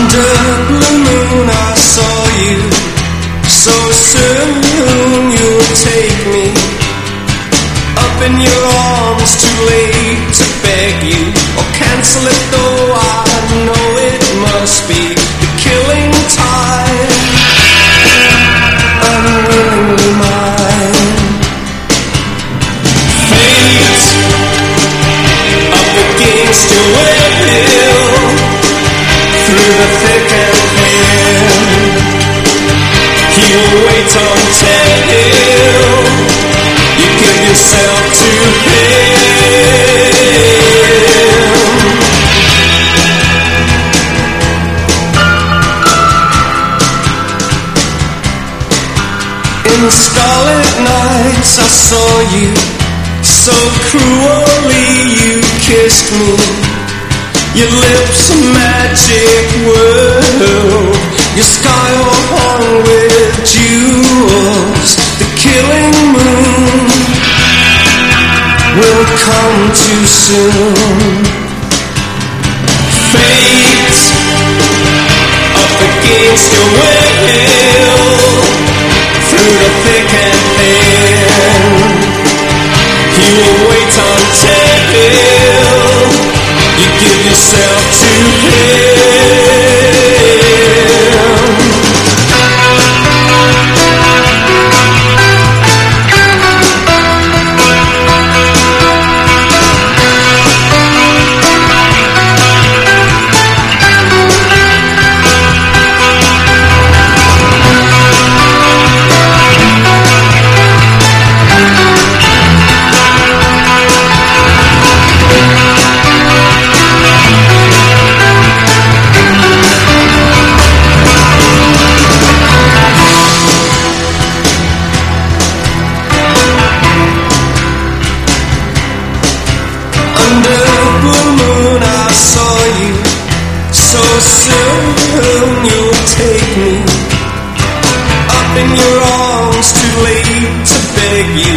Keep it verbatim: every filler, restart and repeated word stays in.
Under blue moon I saw you, so soon you'll take me up in your arms, too late to beg you or cancel it, though I know it must be the killing time, unwillingly mine. Fate up against your will, through the thick and thin, he will wait until you give yourself to him. In the starlit nights I saw you, so cruelly you kissed me. Your lips a magic world, your sky all hung with jewels. The killing moon will come too soon. Fate up against your will, through the thick and thin, he will wait until you give yourself to so soon you'll take me up in your arms, too late to beg you